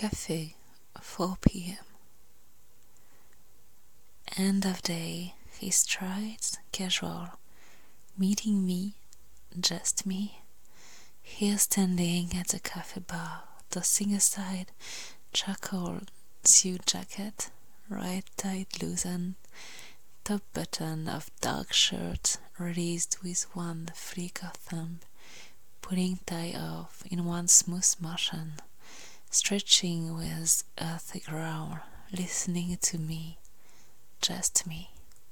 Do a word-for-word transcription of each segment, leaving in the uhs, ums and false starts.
Café, four p m End of day, he strides casual, meeting me, just me, here standing at the cafe bar, tossing aside charcoal suit jacket, right tight loosened, top button of dark shirt released with one flick of thumb, pulling tie off in one smooth motion, stretching with earthy growl, listening to me, just me.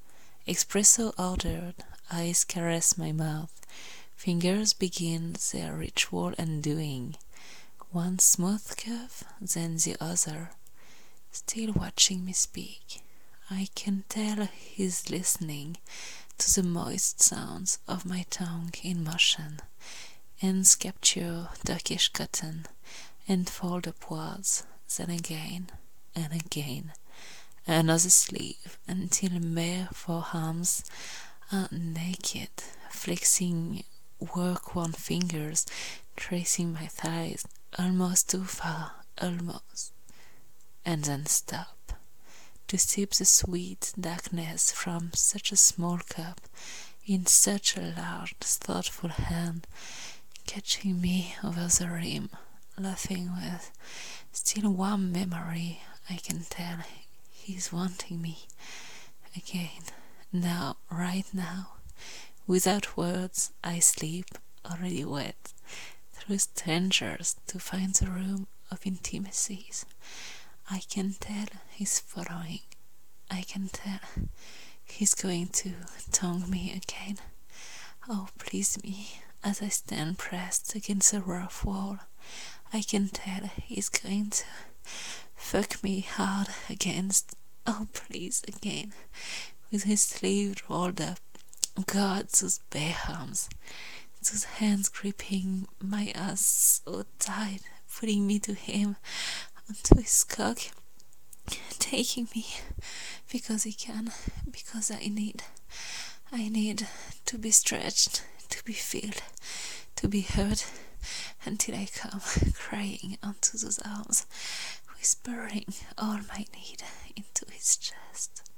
Espresso ordered, eyes caress my mouth, fingers begin their ritual undoing, one smooth curve, then the other, still watching me speak. I can tell he's listening to the moist sounds of my tongue in motion, hands capture Turkish cotton and fold upwards, then again and again, another sleeve until mere forearms are naked, flexing work-worn fingers, tracing my thighs almost too far, almost, and then stop, to sip the sweet darkness from such a small cup in such a large, thoughtful hand, catching me over the rim, laughing with still warm memory. I can tell he's wanting me again, now, right now. Without words, I slip, already wet, through strangers to find the room of intimacies. I can tell he's following. I can tell he's going to tongue me again. Oh, please me, as I stand pressed against the rough wall. I can tell he's going to fuck me hard against. Oh, please again, with his sleeve rolled up. God, those bare arms, those hands gripping my ass so tight, pulling me to him, onto his cock, taking me, because he can, because I need, I need to be stretched, to be filled, to be heard, until I come crying onto those arms, whispering all my need into his chest.